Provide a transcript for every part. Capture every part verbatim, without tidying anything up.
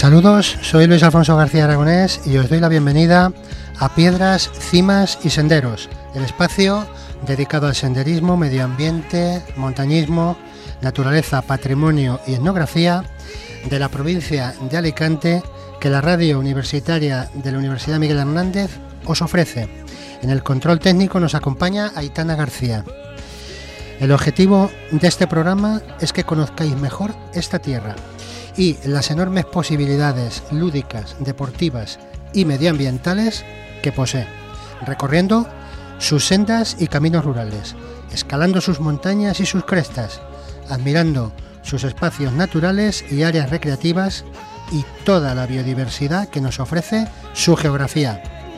Saludos, soy Luis Alfonso García Aragonés y os doy la bienvenida a Piedras, Cimas y Senderos, el espacio dedicado al senderismo, medio ambiente, montañismo, naturaleza, patrimonio y etnografía de la provincia de Alicante que la radio universitaria de la Universidad Miguel Hernández os ofrece. En el control técnico nos acompaña Aitana García. El objetivo de este programa es que conozcáis mejor esta tierra y las enormes posibilidades lúdicas, deportivas y medioambientales que posee, recorriendo sus sendas y caminos rurales, escalando sus montañas y sus crestas, admirando sus espacios naturales y áreas recreativas y toda la biodiversidad que nos ofrece su geografía.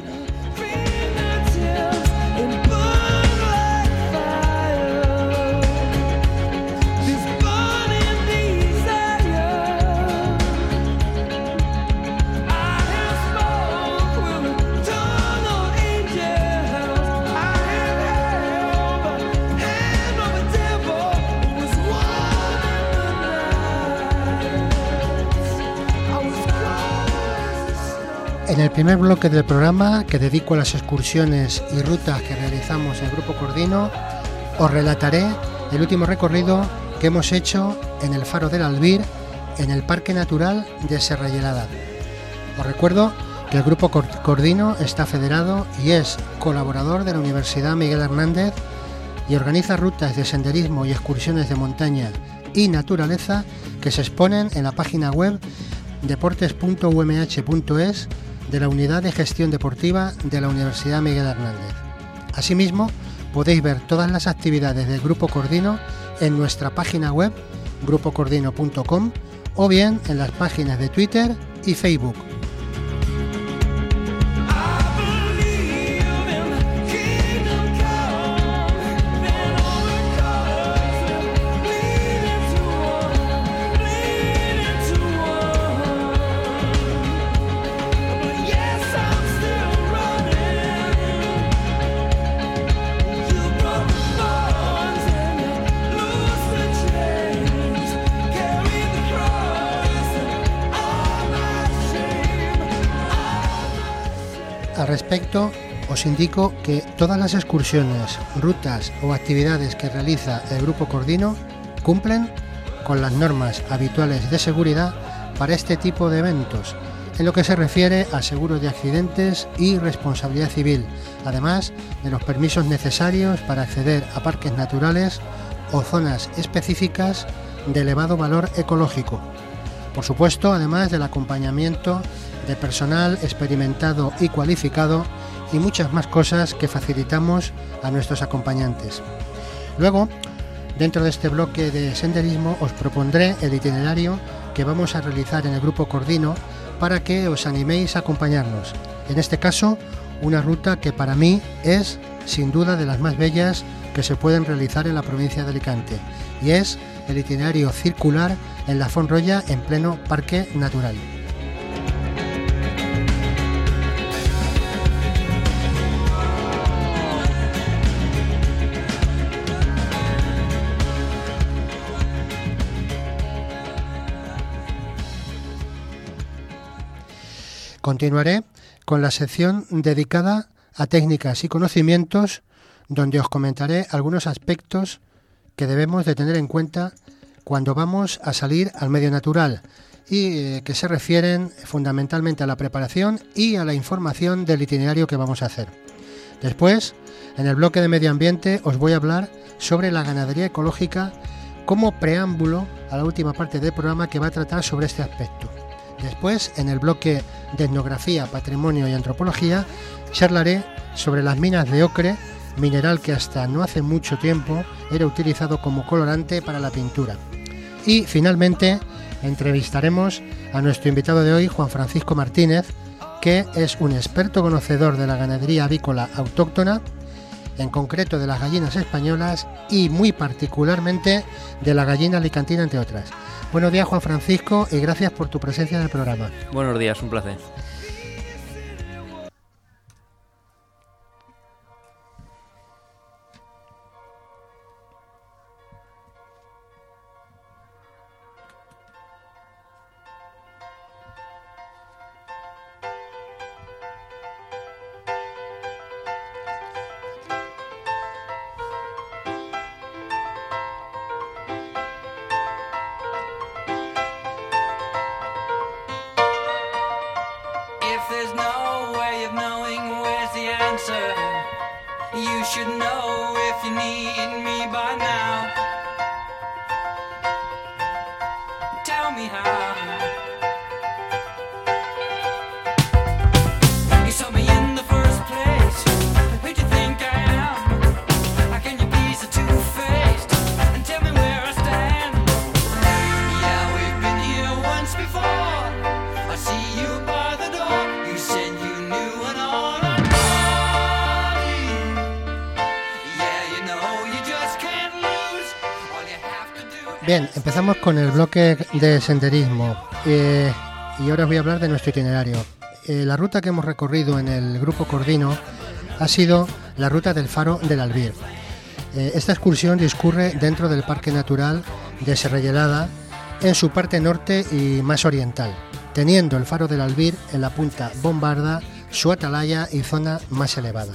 En el primer bloque del programa, que dedico a las excursiones y rutas que realizamos en el Grupo Cordino, os relataré el último recorrido que hemos hecho en el Faro del Albir, en el Parque Natural de Serrallelada. Os recuerdo que el Grupo Cordino está federado y es colaborador de la Universidad Miguel Hernández y organiza rutas de senderismo y excursiones de montaña y naturaleza que se exponen en la página web deportes punto u m h punto es de la Unidad de Gestión Deportiva de la Universidad Miguel Hernández. Asimismo, podéis ver todas las actividades del Grupo Cordino en nuestra página web grupo cordino punto com o bien en las páginas de Twitter y Facebook. Al respecto, os indico que todas las excursiones, rutas o actividades que realiza el Grupo Cordino cumplen con las normas habituales de seguridad para este tipo de eventos, en lo que se refiere a seguros de accidentes y responsabilidad civil, además de los permisos necesarios para acceder a parques naturales o zonas específicas de elevado valor ecológico. Por supuesto, además del acompañamiento de personal experimentado y cualificado y muchas más cosas que facilitamos a nuestros acompañantes. Luego, dentro de este bloque de senderismo, os propondré el itinerario que vamos a realizar en el Grupo Cordino para que os animéis a acompañarnos. En este caso, una ruta que para mí es, sin duda, de las más bellas que se pueden realizar en la provincia de Alicante, y es el itinerario circular en la Font Roya en pleno Parque Natural. Continuaré con la sección dedicada a técnicas y conocimientos, donde os comentaré algunos aspectos que debemos de tener en cuenta cuando vamos a salir al medio natural y eh, que se refieren fundamentalmente a la preparación y a la información del itinerario que vamos a hacer. Después, en el bloque de medio ambiente, os voy a hablar sobre la ganadería ecológica como preámbulo a la última parte del programa que va a tratar sobre este aspecto. Después, en el bloque de etnografía, patrimonio y antropología, charlaré sobre las minas de ocre, mineral que hasta no hace mucho tiempo era utilizado como colorante para la pintura. Y finalmente entrevistaremos a nuestro invitado de hoy, Juan Francisco Martínez, que es un experto conocedor de la ganadería avícola autóctona, en concreto de las gallinas españolas y muy particularmente de la gallina alicantina, entre otras. Buenos días, Juan Francisco, y gracias por tu presencia en el programa. Buenos días, un placer. You should know if you need me by now. Tell me how. You saw me in the first place. Who do you think I am? How can you be so two-faced and tell me where I stand? Yeah, we've been here once before. I see you by the door. You said you knew an all about me. Yeah, you know you just can't lose. All you have to do. Bien, empezamos con el bloque de senderismo eh, y ahora os voy a hablar de nuestro itinerario. Eh, la ruta que hemos recorrido en el Grupo Cordino ha sido la ruta del Faro del Albir. Eh, esta excursión discurre dentro del Parque Natural de Serrallelada en su parte norte y más oriental, teniendo el Faro del Albir en la punta Bombarda, su atalaya y zona más elevada.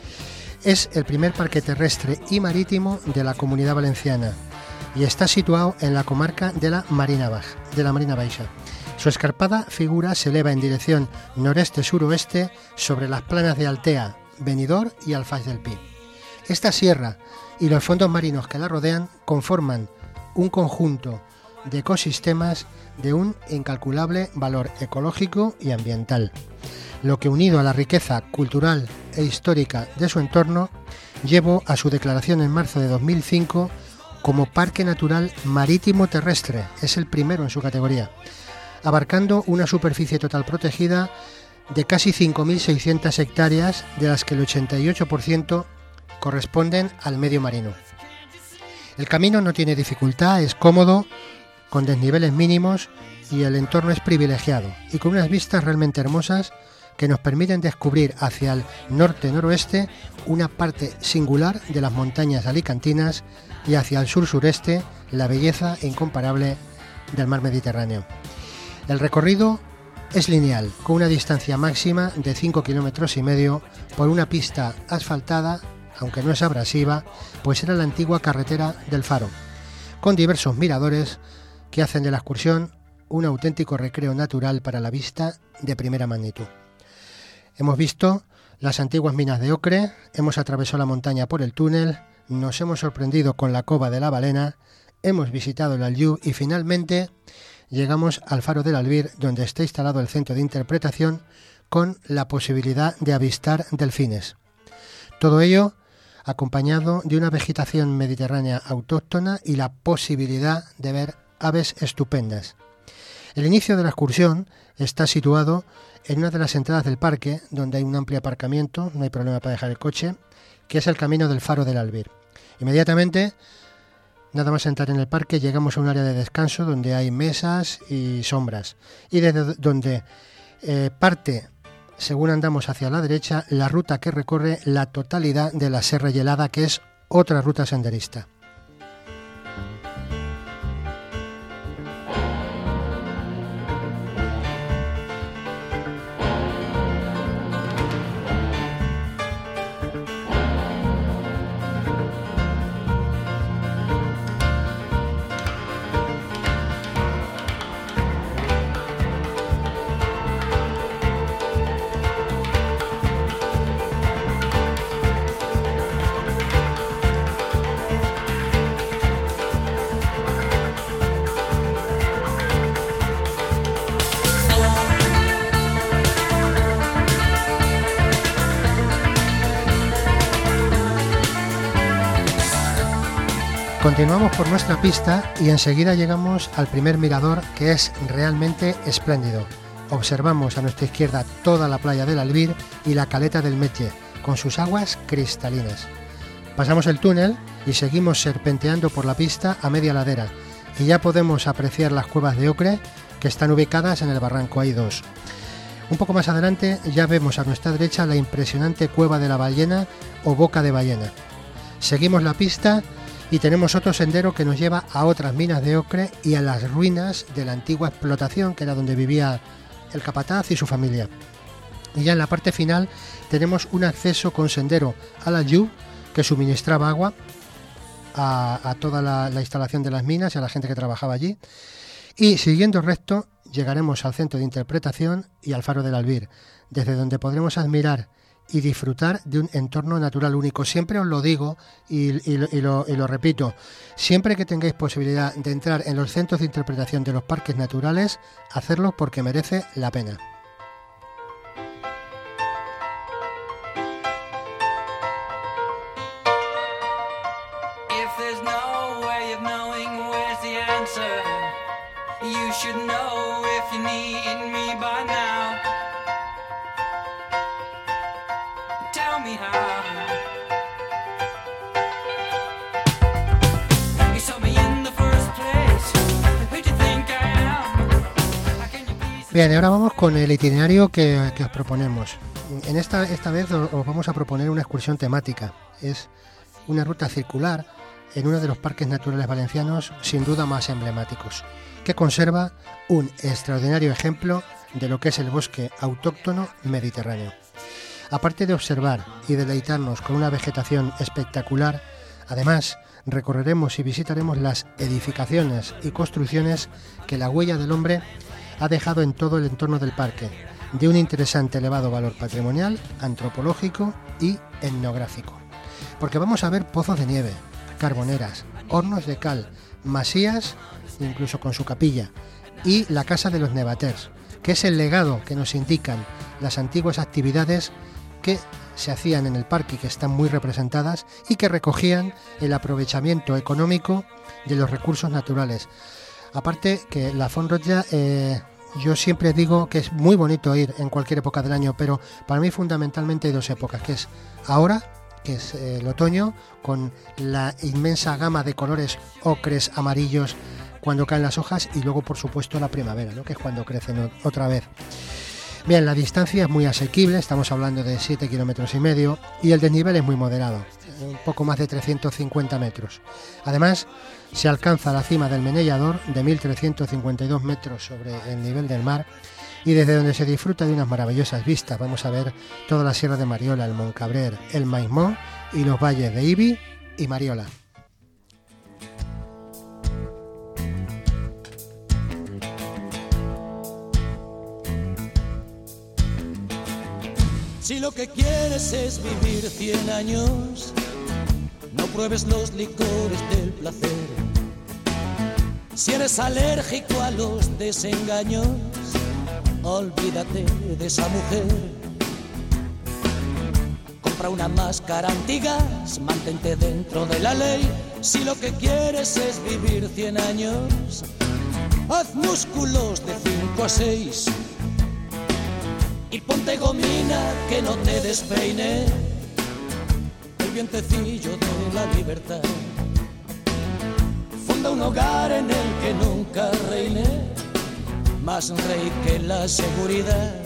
Es el primer parque terrestre y marítimo de la Comunidad Valenciana y está situado en la comarca de la Marina Baja, de la Marina Baixa. Su escarpada figura se eleva en dirección noreste-suroeste sobre las planas de Altea, Benidorm y Alfaz del Pi. Esta sierra y los fondos marinos que la rodean conforman un conjunto de ecosistemas de un incalculable valor ecológico y ambiental, lo que, unido a la riqueza cultural e histórica de su entorno, llevó a su declaración en marzo de dos mil cinco como Parque Natural Marítimo Terrestre, es el primero en su categoría, abarcando una superficie total protegida de casi cinco mil seiscientas hectáreas, de las que el ochenta y ocho por ciento corresponden al medio marino. El camino no tiene dificultad, es cómodo, con desniveles mínimos y el entorno es privilegiado y con unas vistas realmente hermosas que nos permiten descubrir hacia el norte-noroeste una parte singular de las montañas alicantinas y hacia el sur-sureste la belleza incomparable del mar Mediterráneo. El recorrido es lineal, con una distancia máxima de cinco kilómetros y medio por una pista asfaltada, aunque no es abrasiva, pues era la antigua carretera del Faro, con diversos miradores que hacen de la excursión un auténtico recreo natural para la vista de primera magnitud. Hemos visto las antiguas minas de ocre, hemos atravesado la montaña por el túnel, nos hemos sorprendido con la cova de la balena, hemos visitado el Aljub y finalmente llegamos al Faro del Albir, donde está instalado el centro de interpretación con la posibilidad de avistar delfines. Todo ello acompañado de una vegetación mediterránea autóctona y la posibilidad de ver aves estupendas. El inicio de la excursión está situado en una de las entradas del parque, donde hay un amplio aparcamiento, no hay problema para dejar el coche, que es el camino del Faro del Albir. Inmediatamente, nada más entrar en el parque, llegamos a un área de descanso donde hay mesas y sombras, y desde donde eh, parte, según andamos hacia la derecha, la ruta que recorre la totalidad de la Serrallelada, que es otra ruta senderista. Continuamos por nuestra pista y enseguida llegamos al primer mirador, que es realmente espléndido. Observamos a nuestra izquierda toda la playa del Albir y la caleta del Metge, con sus aguas cristalinas. Pasamos el túnel y seguimos serpenteando por la pista a media ladera y ya podemos apreciar las cuevas de ocre que están ubicadas en el barranco. Hay dos. Un poco más adelante ya vemos a nuestra derecha la impresionante cueva de la ballena o boca de ballena. Seguimos la pista y tenemos otro sendero que nos lleva a otras minas de ocre y a las ruinas de la antigua explotación, que era donde vivía el capataz y su familia. Y ya en la parte final tenemos un acceso con sendero al Aljub, que suministraba agua a, a toda la, la instalación de las minas y a la gente que trabajaba allí. Y siguiendo recto llegaremos al centro de interpretación y al Faro del Albir, desde donde podremos admirar y disfrutar de un entorno natural único. Siempre os lo digo y, y, y, lo, y lo repito, siempre que tengáis posibilidad de entrar en los centros de interpretación de los parques naturales, hacerlo porque merece la pena. If there's no way of knowing where's the answer, you should know if you need me by now. Tell me how. You saw me in the first place. Who do you think I am? How can you be so... Bien, ahora vamos con el itinerario que, que os proponemos. En esta, esta vez os, os vamos a proponer una excursión temática. Es una ruta circular en uno de los parques naturales valencianos sin duda más emblemáticos, que conserva un extraordinario ejemplo de lo que es el bosque autóctono mediterráneo. Aparte de observar y deleitarnos con una vegetación espectacular, además recorreremos y visitaremos las edificaciones y construcciones que la huella del hombre ha dejado en todo el entorno del parque, de un interesante elevado valor patrimonial, antropológico y etnográfico. Porque vamos a ver pozos de nieve, carboneras, hornos de cal, masías, incluso con su capilla, y la Casa de los Nevaters, que es el legado que nos indican las antiguas actividades que se hacían en el parque y que están muy representadas y que recogían el aprovechamiento económico de los recursos naturales. Aparte que la Font Rotlla, eh, yo siempre digo que es muy bonito ir en cualquier época del año, pero para mí fundamentalmente hay dos épocas, que es ahora, que es eh, el otoño, con la inmensa gama de colores ocres, amarillos, cuando caen las hojas, y luego por supuesto la primavera, ¿no?, que es cuando crecen otra vez. Bien, la distancia es muy asequible, estamos hablando de siete kilómetros y medio, y el desnivel es muy moderado, un poco más de trescientos cincuenta metros. Además, se alcanza la cima del Menellador de mil trescientos cincuenta y dos metros sobre el nivel del mar, y desde donde se disfruta de unas maravillosas vistas. Vamos a ver toda la Sierra de Mariola, el Moncabrer, el Maimó y los valles de Ibi y Mariola. Si lo que quieres es vivir cien años, no pruebes los licores del placer. Si eres alérgico a los desengaños, olvídate de esa mujer. Compra una máscara antigas, mantente dentro de la ley. Si lo que quieres es vivir cien años, haz músculos de cinco a seis. Y ponte gomina que no te despeine el vientecillo de la libertad. Funda un hogar en el que nunca reine más rey que la seguridad.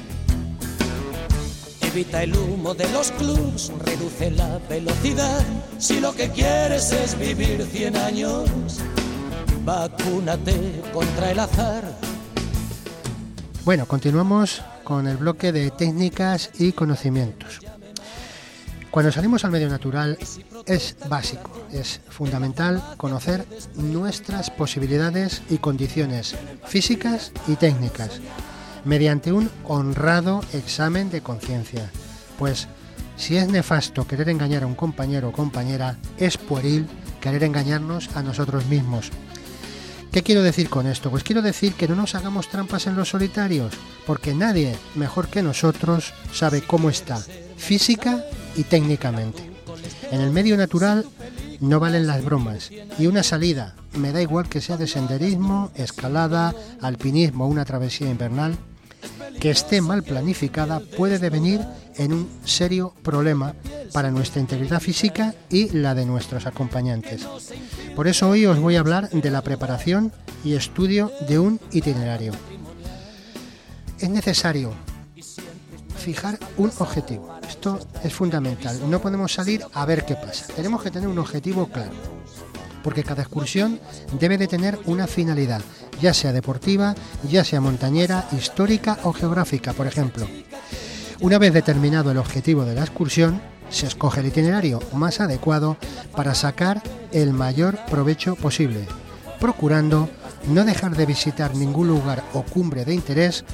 Evita el humo de los clubs, reduce la velocidad. Si lo que quieres es vivir cien años, vacúnate contra el azar. Bueno, continuamos con el bloque de técnicas y conocimientos. Cuando salimos al medio natural es básico, es fundamental conocer nuestras posibilidades y condiciones físicas y técnicas mediante un honrado examen de conciencia, pues si es nefasto querer engañar a un compañero o compañera, es pueril querer engañarnos a nosotros mismos. ¿Qué quiero decir con esto? Pues quiero decir que no nos hagamos trampas en los solitarios, porque nadie mejor que nosotros sabe cómo está, física y técnicamente. En el medio natural no valen las bromas, y una salida, me da igual que sea de senderismo, escalada, alpinismo o una travesía invernal, que esté mal planificada puede devenir en un serio problema para nuestra integridad física y la de nuestros acompañantes. Por eso hoy os voy a hablar de la preparación y estudio de un itinerario. Es necesario fijar un objetivo. Esto es fundamental. No podemos salir a ver qué pasa. Tenemos que tener un objetivo claro, porque cada excursión debe de tener una finalidad, ya sea deportiva, ya sea montañera, histórica o geográfica, por ejemplo. Una vez determinado el objetivo de la excursión, se escoge el itinerario más adecuado para sacar el mayor provecho posible, procurando no dejar de visitar ningún lugar o cumbre de interés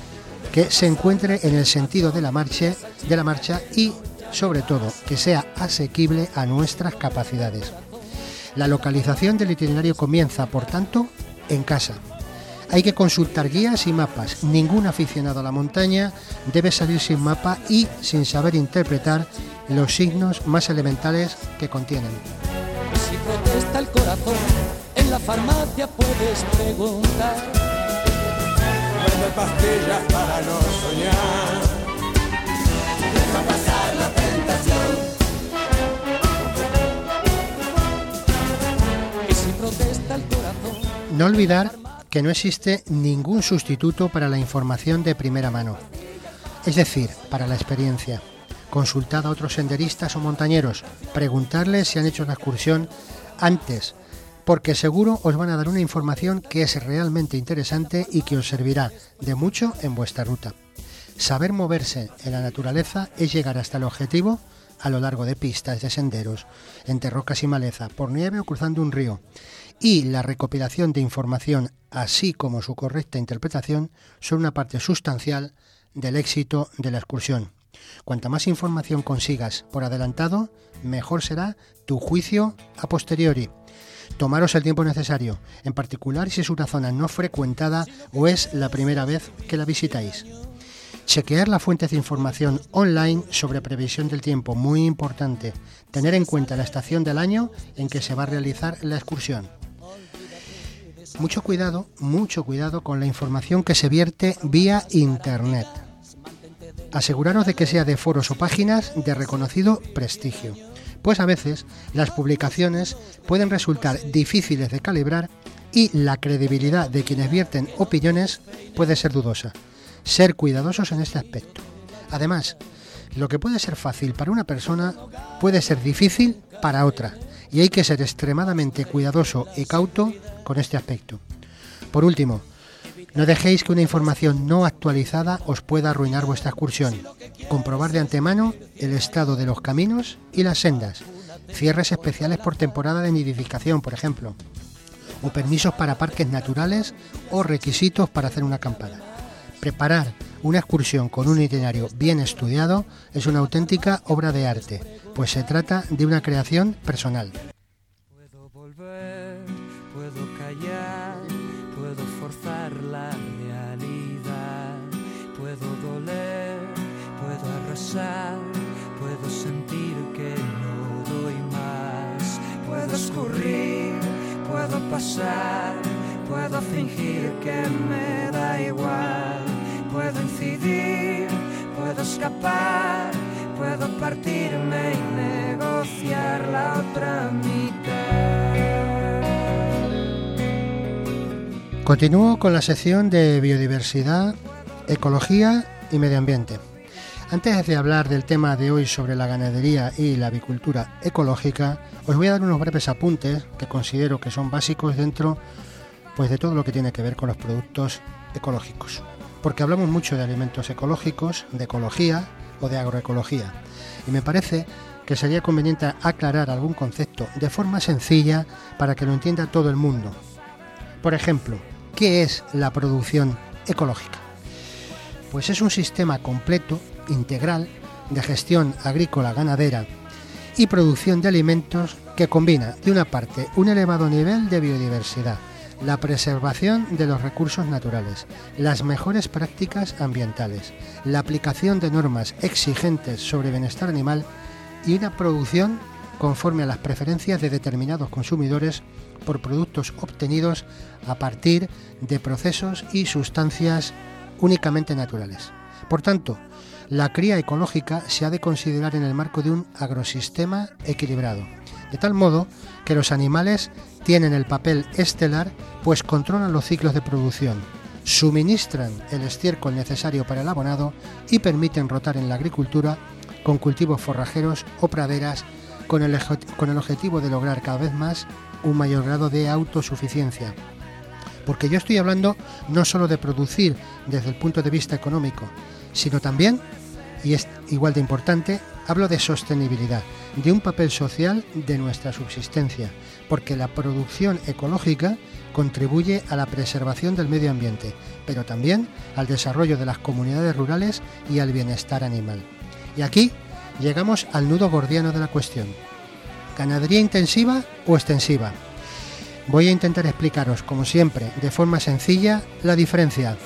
que se encuentre en el sentido de la marcha, de la marcha y, sobre todo, que sea asequible a nuestras capacidades. La localización del itinerario comienza, por tanto, en casa. Hay que consultar guías y mapas. Ningún aficionado a la montaña debe salir sin mapa y sin saber interpretar los signos más elementales que contienen. Si protesta el corazón, en la farmacia puedes preguntar. Vende pastillas para no soñar. Deja pasar la tentación. Y si protesta el corazón. No olvidar que no existe ningún sustituto para la información de primera mano, es decir, para la experiencia. Consultad a otros senderistas o montañeros, preguntarles si han hecho la excursión antes, porque seguro os van a dar una información que es realmente interesante y que os servirá de mucho en vuestra ruta. Saber moverse en la naturaleza es llegar hasta el objetivo a lo largo de pistas, de senderos, entre rocas y maleza, por nieve o cruzando un río. Y la recopilación de información, así como su correcta interpretación, son una parte sustancial del éxito de la excursión. Cuanta más información consigas por adelantado, mejor será tu juicio a posteriori. Tomaros el tiempo necesario, en particular si es una zona no frecuentada o es la primera vez que la visitáis. Chequear las fuentes de información online sobre previsión del tiempo, muy importante. Tener en cuenta la estación del año en que se va a realizar la excursión. Mucho cuidado, mucho cuidado con la información que se vierte vía internet. Aseguraros de que sea de foros o páginas de reconocido prestigio, pues a veces las publicaciones pueden resultar difíciles de calibrar y la credibilidad de quienes vierten opiniones puede ser dudosa. Ser cuidadosos en este aspecto. Además, lo que puede ser fácil para una persona puede ser difícil para otra, y hay que ser extremadamente cuidadoso y cauto con este aspecto. Por último, no dejéis que una información no actualizada os pueda arruinar vuestra excursión. Comprobar de antemano el estado de los caminos y las sendas, cierres especiales por temporada de nidificación, por ejemplo, o permisos para parques naturales o requisitos para hacer una acampada. Preparar una excursión con un itinerario bien estudiado es una auténtica obra de arte, pues se trata de una creación personal. Puedo volver, puedo callar, puedo forzar la realidad, puedo doler, puedo arrasar, puedo sentir que no doy más, puedo escurrir, puedo pasar, puedo fingir que me da igual, puedo incidir, puedo escapar, puedo partirme y negociar la otra mitad. Continúo con la sección de biodiversidad, ecología y medio ambiente. Antes de hablar del tema de hoy sobre la ganadería y la avicultura ecológica, os voy a dar unos breves apuntes que considero que son básicos dentro pues, de todo lo que tiene que ver con los productos ecológicos. Porque hablamos mucho de alimentos ecológicos, de ecología o de agroecología. Y me parece que sería conveniente aclarar algún concepto de forma sencilla para que lo entienda todo el mundo. Por ejemplo, ¿qué es la producción ecológica? Pues es un sistema completo, integral, de gestión agrícola ganadera y producción de alimentos que combina, de una parte, un elevado nivel de biodiversidad, la preservación de los recursos naturales, las mejores prácticas ambientales, la aplicación de normas exigentes sobre bienestar animal y una producción conforme a las preferencias de determinados consumidores por productos obtenidos a partir de procesos y sustancias únicamente naturales. Por tanto, la cría ecológica se ha de considerar en el marco de un agrosistema equilibrado, de tal modo que los animales tienen el papel estelar, pues controlan los ciclos de producción, suministran el estiércol necesario para el abonado y permiten rotar en la agricultura con cultivos forrajeros o praderas con el, con el objetivo de lograr cada vez más un mayor grado de autosuficiencia. Porque yo estoy hablando no solo de producir desde el punto de vista económico, sino también, y es igual de importante, hablo de sostenibilidad, de un papel social de nuestra subsistencia, porque la producción ecológica contribuye a la preservación del medio ambiente, pero también al desarrollo de las comunidades rurales y al bienestar animal. Y aquí llegamos al nudo gordiano de la cuestión. ¿Ganadería intensiva o extensiva? Voy a intentar explicaros, como siempre, de forma sencilla, la diferencia.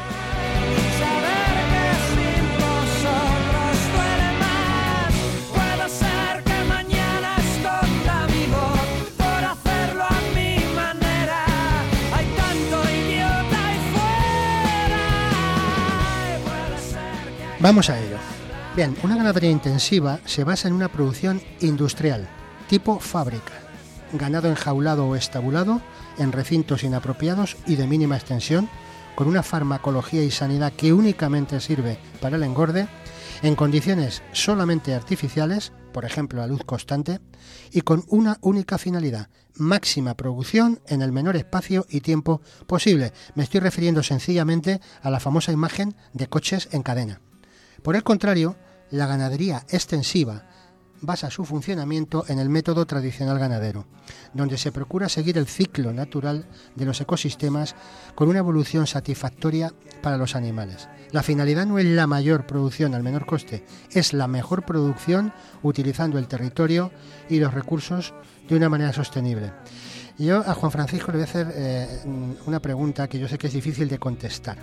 Vamos a ello. Bien, una ganadería intensiva se basa en una producción industrial, tipo fábrica, ganado enjaulado o estabulado en recintos inapropiados y de mínima extensión, con una farmacología y sanidad que únicamente sirve para el engorde, en condiciones solamente artificiales, por ejemplo a luz constante, y con una única finalidad: máxima producción en el menor espacio y tiempo posible. Me estoy refiriendo sencillamente a la famosa imagen de coches en cadena. Por el contrario, la ganadería extensiva basa su funcionamiento en el método tradicional ganadero, donde se procura seguir el ciclo natural de los ecosistemas con una evolución satisfactoria para los animales. La finalidad no es la mayor producción al menor coste, es la mejor producción utilizando el territorio y los recursos de una manera sostenible. Yo a Juan Francisco le voy a hacer eh, una pregunta que yo sé que es difícil de contestar.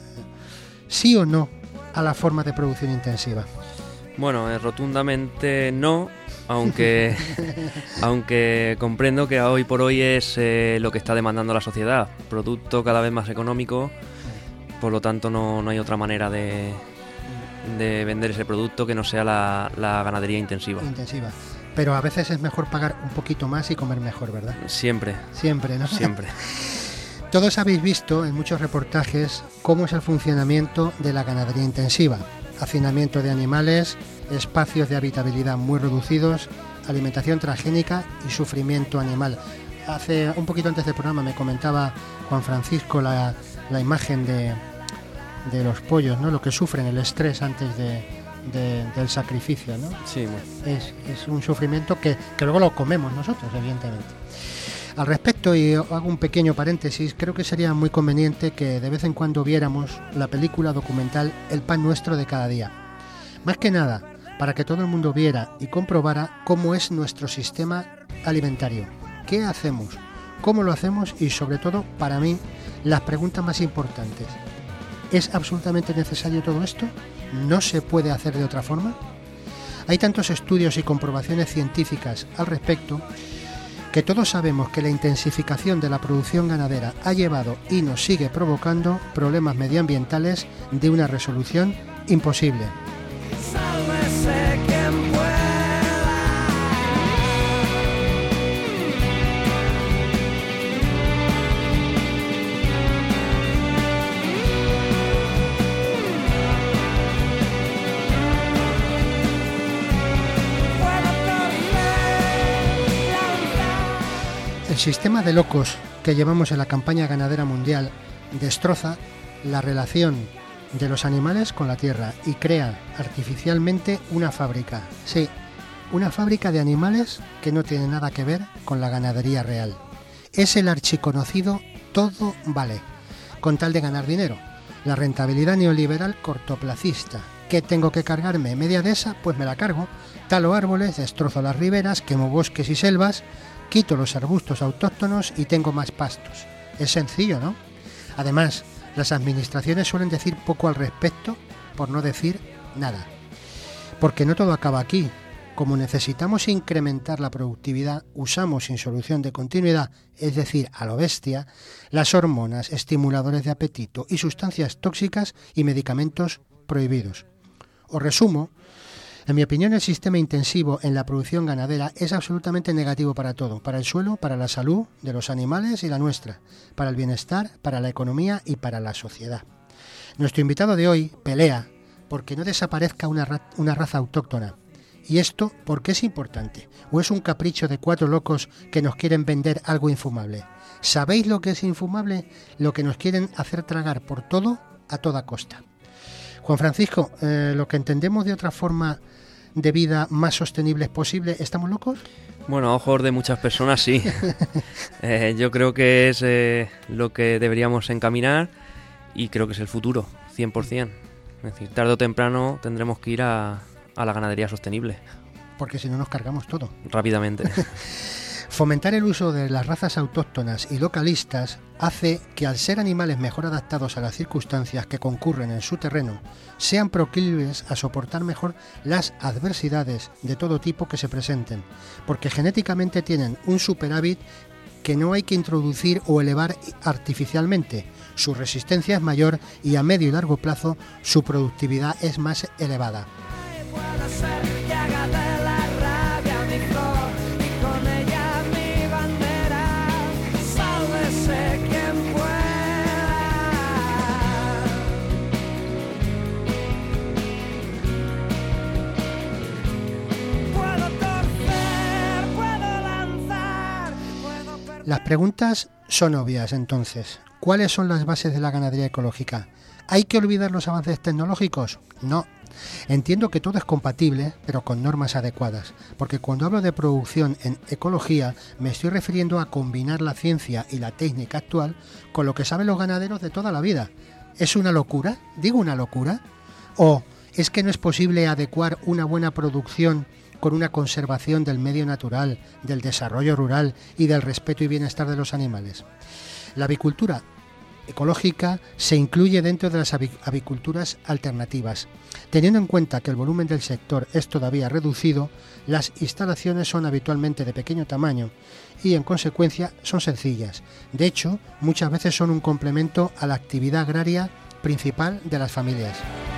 ¿Sí o no a la forma de producción intensiva? Bueno, eh, rotundamente no, aunque aunque comprendo que hoy por hoy es eh, lo que está demandando la sociedad. Producto cada vez más económico, por lo tanto no, no hay otra manera de, de vender ese producto que no sea la, la ganadería intensiva. Intensiva. Pero a veces es mejor pagar un poquito más y comer mejor, ¿verdad? Siempre. Siempre, ¿no? Siempre. Todos habéis visto en muchos reportajes cómo es el funcionamiento de la ganadería intensiva. Hacinamiento de animales, espacios de habitabilidad muy reducidos, alimentación transgénica y sufrimiento animal. Hace un poquito antes del programa me comentaba Juan Francisco la, la imagen de, de los pollos, ¿no? Lo que sufren, el estrés antes de, de, del sacrificio, ¿no? Sí, bueno. Es, es un sufrimiento que, que luego lo comemos nosotros, evidentemente. Al respecto, y hago un pequeño paréntesis, creo que sería muy conveniente que de vez en cuando viéramos la película documental El pan nuestro de cada día. Más que nada, para que todo el mundo viera y comprobara cómo es nuestro sistema alimentario, qué hacemos, cómo lo hacemos y, sobre todo, para mí, las preguntas más importantes. ¿Es absolutamente necesario todo esto? ¿No se puede hacer de otra forma? Hay tantos estudios y comprobaciones científicas al respecto que todos sabemos que la intensificación de la producción ganadera ha llevado y nos sigue provocando problemas medioambientales de una resolución imposible. Sálvese quien pueda. El sistema de locos que llevamos en la campaña ganadera mundial destroza la relación de los animales con la tierra y crea artificialmente una fábrica. Sí, una fábrica de animales que no tiene nada que ver con la ganadería real. Es el archiconocido todo vale, con tal de ganar dinero. La rentabilidad neoliberal cortoplacista. ¿Qué tengo que cargarme? ¿Media de esa? Pues me la cargo. Talo árboles, destrozo las riberas, quemo bosques y selvas, quito los arbustos autóctonos y tengo más pastos. Es sencillo, ¿no? Además, las administraciones suelen decir poco al respecto, por no decir nada. Porque no todo acaba aquí. Como necesitamos incrementar la productividad, usamos sin solución de continuidad, es decir, a lo bestia, las hormonas, estimuladores de apetito y sustancias tóxicas y medicamentos prohibidos. Os resumo. En mi opinión, el sistema intensivo en la producción ganadera es absolutamente negativo para todo, para el suelo, para la salud de los animales y la nuestra, para el bienestar, para la economía y para la sociedad. Nuestro invitado de hoy pelea porque no desaparezca una, ra- una raza autóctona. ¿Y esto por qué es importante? ¿O es un capricho de cuatro locos que nos quieren vender algo infumable? ¿Sabéis lo que es infumable? Lo que nos quieren hacer tragar por todo, a toda costa. Juan Francisco, eh, lo que entendemos de otra forma de vida más sostenibles posible, ¿estamos locos? Bueno, a ojos de muchas personas sí. eh, yo creo que es eh, lo que deberíamos encaminar y creo que es el futuro, cien por ciento. Es decir, tarde o temprano tendremos que ir a, a la ganadería sostenible. Porque si no nos cargamos todo. Rápidamente. Fomentar el uso de las razas autóctonas y localistas hace que, al ser animales mejor adaptados a las circunstancias que concurren en su terreno, sean proclives a soportar mejor las adversidades de todo tipo que se presenten, porque genéticamente tienen un superávit que no hay que introducir o elevar artificialmente. Su resistencia es mayor y a medio y largo plazo su productividad es más elevada. Puede ser que haga de la rabia mi flor y con ella mi bandera. Sálvese quien pueda. Puedo torcer, puedo lanzar, puedo perder. Las preguntas son obvias entonces. ¿Cuáles son las bases de la ganadería ecológica? ¿Hay que olvidar los avances tecnológicos? No. Entiendo que todo es compatible, pero con normas adecuadas, porque cuando hablo de producción en ecología me estoy refiriendo a combinar la ciencia y la técnica actual con lo que saben los ganaderos de toda la vida. ¿Es una locura? ¿Digo una locura? ¿O es que no es posible adecuar una buena producción con una conservación del medio natural, del desarrollo rural y del respeto y bienestar de los animales? La avicultura ecológica se incluye dentro de las aviculturas alternativas. Teniendo en cuenta que el volumen del sector es todavía reducido, las instalaciones son habitualmente de pequeño tamaño y, en consecuencia, son sencillas. De hecho, muchas veces son un complemento a la actividad agraria principal de las familias.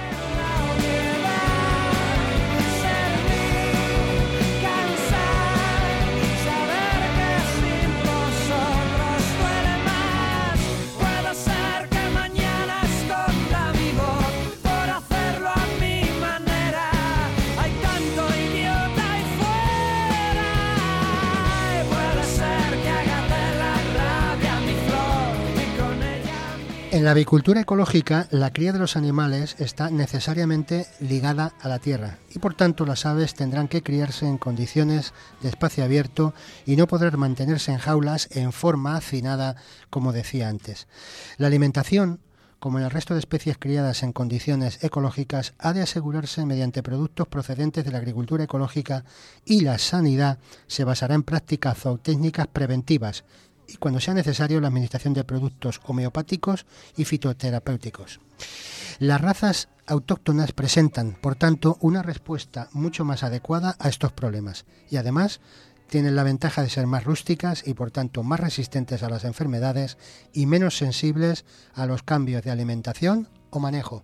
En la avicultura ecológica, la cría de los animales está necesariamente ligada a la tierra y, por tanto, las aves tendrán que criarse en condiciones de espacio abierto y no podrán mantenerse en jaulas en forma hacinada, como decía antes. La alimentación, como en el resto de especies criadas en condiciones ecológicas, ha de asegurarse mediante productos procedentes de la agricultura ecológica, y la sanidad se basará en prácticas zootécnicas preventivas y, cuando sea necesario, la administración de productos homeopáticos y fitoterapéuticos. Las razas autóctonas presentan, por tanto, una respuesta mucho más adecuada a estos problemas y, además, tienen la ventaja de ser más rústicas y, por tanto, más resistentes a las enfermedades y menos sensibles a los cambios de alimentación o manejo.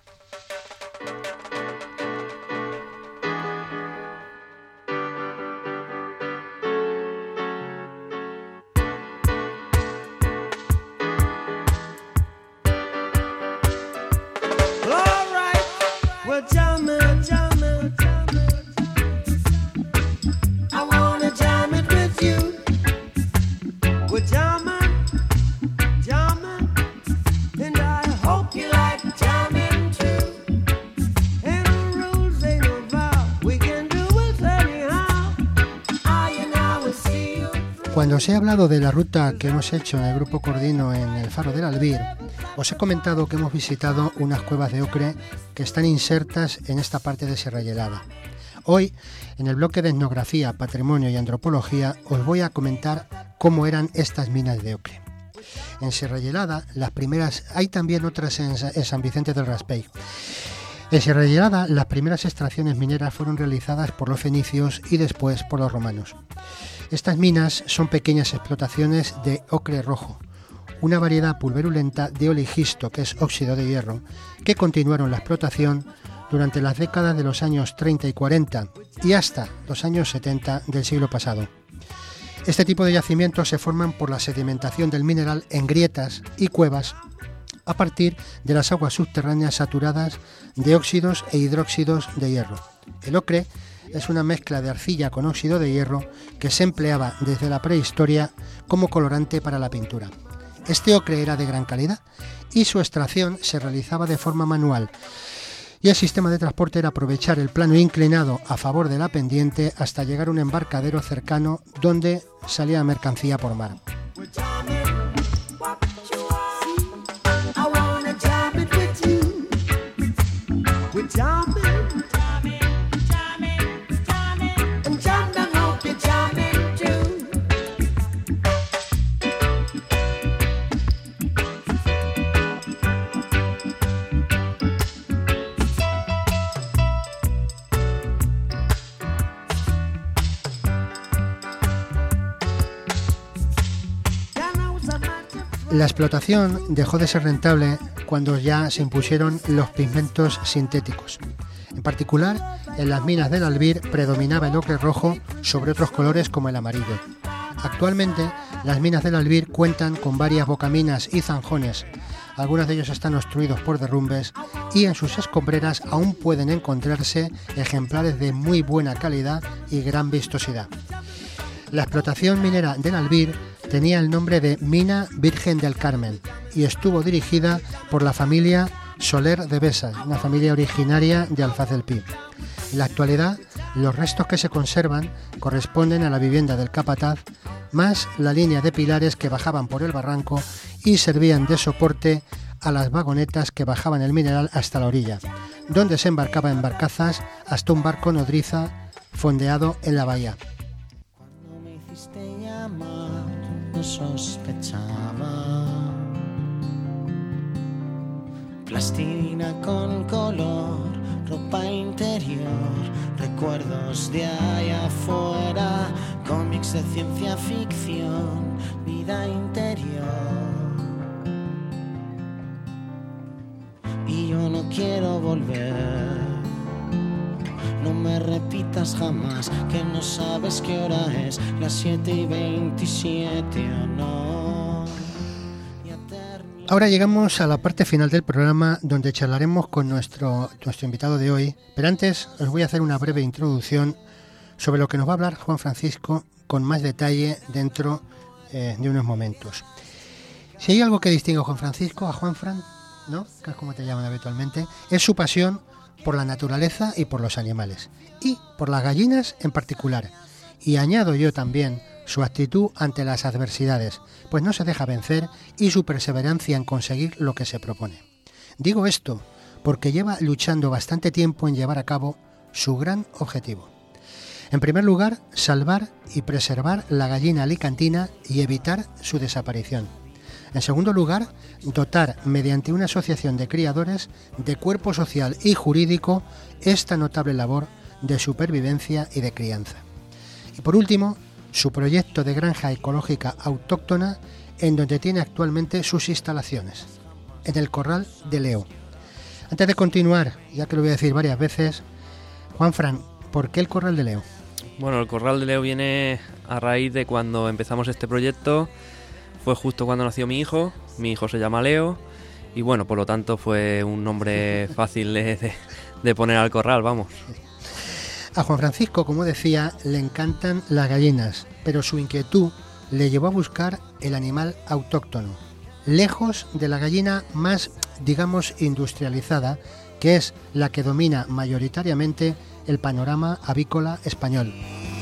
Cuando os he hablado de la ruta que hemos hecho en el Grupo Cordino en el Faro del Albir, os he comentado que hemos visitado unas cuevas de ocre que están insertas en esta parte de Sierra Gelada. Hoy, en el bloque de etnografía, patrimonio y antropología, os voy a comentar cómo eran estas minas de ocre. En Sierra Gelada, las primeras, hay también otras en, en San Vicente del Raspey. En Sierra Gelada, las primeras extracciones mineras fueron realizadas por los fenicios y después por los romanos. Estas minas son pequeñas explotaciones de ocre rojo, una variedad pulverulenta de oligisto, que es óxido de hierro, que continuaron la explotación durante las décadas de los años treinta y cuarenta y hasta los años setenta del siglo pasado. Este tipo de yacimientos se forman por la sedimentación del mineral en grietas y cuevas a partir de las aguas subterráneas saturadas de óxidos e hidróxidos de hierro. El ocre es una mezcla de arcilla con óxido de hierro que se empleaba desde la prehistoria como colorante para la pintura. Este ocre era de gran calidad y su extracción se realizaba de forma manual, y el sistema de transporte era aprovechar el plano inclinado a favor de la pendiente hasta llegar a un embarcadero cercano donde salía mercancía por mar. La explotación dejó de ser rentable cuando ya se impusieron los pigmentos sintéticos. En particular, en las minas del Albir predominaba el ocre rojo sobre otros colores como el amarillo. Actualmente, las minas del Albir cuentan con varias bocaminas y zanjones. Algunos de ellos están obstruidos por derrumbes y en sus escombreras aún pueden encontrarse ejemplares de muy buena calidad y gran vistosidad. La explotación minera del Albir tenía el nombre de Mina Virgen del Carmen y estuvo dirigida por la familia Soler de Besa, una familia originaria de Alfaz del Pi. En la actualidad, los restos que se conservan corresponden a la vivienda del capataz, más la línea de pilares que bajaban por el barranco y servían de soporte a las vagonetas que bajaban el mineral hasta la orilla, donde se embarcaba en barcazas hasta un barco nodriza fondeado en la bahía. Cuando me hiciste llamar, no sospechaba. Plastilina con color, ropa interior, recuerdos de allá afuera, cómics de ciencia ficción, vida interior. Y yo no quiero volver. No me repitas jamás que no sabes qué hora es, las siete y veintisiete o no. Ahora llegamos a la parte final del programa donde charlaremos con nuestro, nuestro invitado de hoy, pero antes os voy a hacer una breve introducción sobre lo que nos va a hablar Juan Francisco con más detalle dentro eh, de unos momentos. Si hay algo que distingue a Juan Francisco, a Juanfran, ¿no?, que es como te llaman habitualmente, es su pasión por la naturaleza y por los animales, y por las gallinas en particular. Y añado yo también su actitud ante las adversidades, pues no se deja vencer, y su perseverancia en conseguir lo que se propone. Digo esto porque lleva luchando bastante tiempo en llevar a cabo su gran objetivo. En primer lugar, salvar y preservar la gallina alicantina y evitar su desaparición. En segundo lugar, dotar, mediante una asociación de criadores, de cuerpo social y jurídico esta notable labor de supervivencia y de crianza. Y por último, su proyecto de granja ecológica autóctona, en donde tiene actualmente sus instalaciones, en el Corral de Leo. Antes de continuar, ya que lo voy a decir varias veces, Juanfran, ¿por qué el Corral de Leo? Bueno, el Corral de Leo viene a raíz de cuando empezamos este proyecto. Fue justo cuando nació mi hijo, mi hijo se llama Leo, y bueno, por lo tanto fue un nombre fácil de, de, de poner al corral, vamos. A Juan Francisco, como decía, le encantan las gallinas, pero su inquietud le llevó a buscar el animal autóctono, lejos de la gallina más, digamos, industrializada, que es la que domina mayoritariamente el panorama avícola español.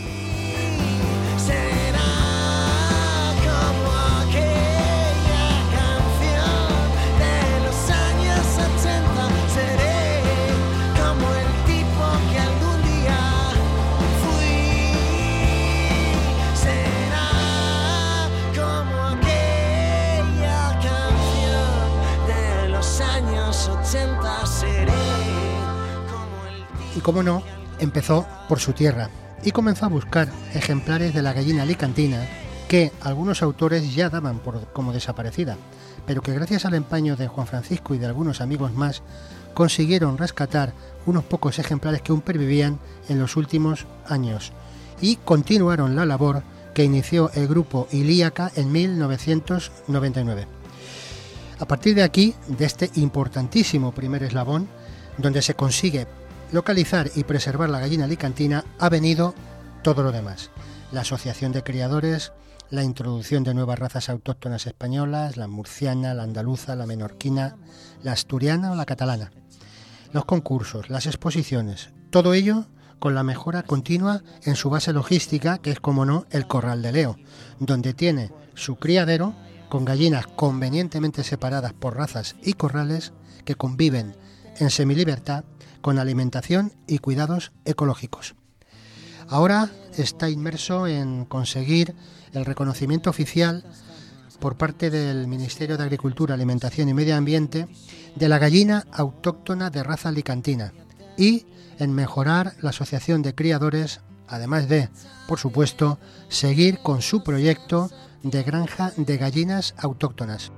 Y cómo no, empezó por su tierra y comenzó a buscar ejemplares de la gallina alicantina que algunos autores ya daban por como desaparecida, pero que gracias al empeño de Juan Francisco y de algunos amigos más consiguieron rescatar unos pocos ejemplares que aún pervivían en los últimos años y continuaron la labor que inició el grupo Ilíaca en mil novecientos noventa y nueve. A partir de aquí, de este importantísimo primer eslabón, donde se consigue localizar y preservar la gallina alicantina, ha venido todo lo demás. La asociación de criadores, la introducción de nuevas razas autóctonas españolas, la murciana, la andaluza, la menorquina, la asturiana o la catalana. los concursos, las exposiciones, todo ello con la mejora continua en su base logística, que es, como no, el Corral de Leo, donde tiene su criadero con gallinas convenientemente separadas por razas y corrales que conviven en semilibertad con alimentación y cuidados ecológicos. Ahora está inmerso en conseguir el reconocimiento oficial por parte del Ministerio de Agricultura, Alimentación y Medio Ambiente de la gallina autóctona de raza alicantina y en mejorar la asociación de criadores, además de, por supuesto, seguir con su proyecto de granja de gallinas autóctonas.